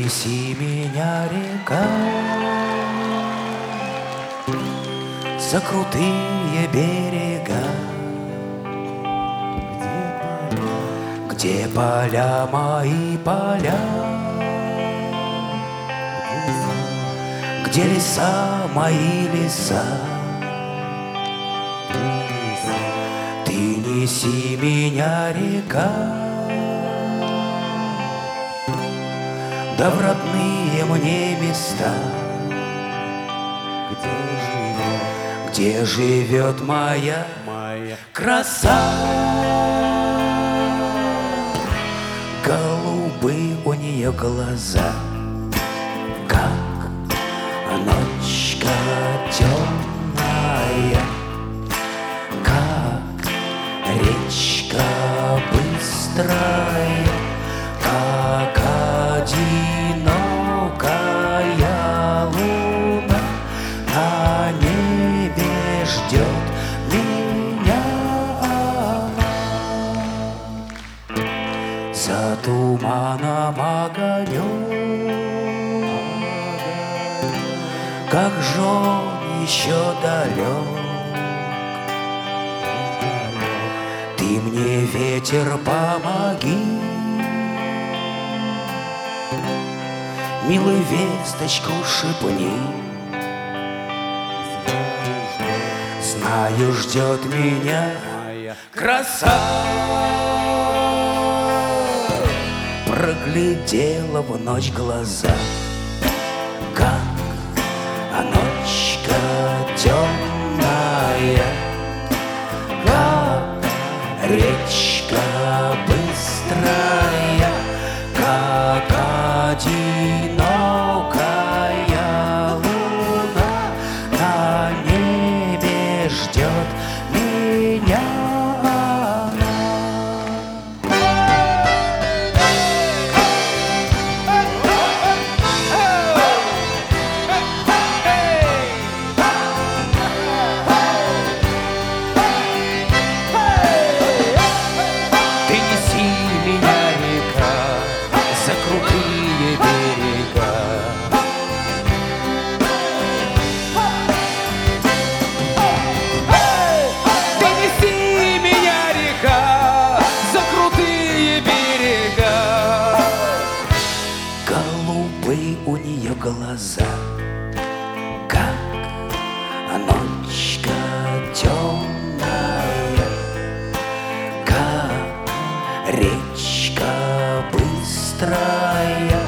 неси меня, река, за крутые берега, где поля мои поля, где леса мои леса. Ты неси меня, река, да в родные мне места, где живет моя краса. Голубы у нее глаза, как ночка темная, как речка быстрая, как одинокая луна на небе ждет меня она. За туманом огонек, как же он еще далек. Ты мне, ветер, помоги, милую весточку шепни. Знаю, ждет меня краса. Проглядела в ночь глаза, как ночка темная, как речка быстрая, как одинокая луна на небе ждет меня. Крутые берега, ты неси меня, река, за крутые берега. Голубые у нее глаза, как ночка темная, как речка быстрая,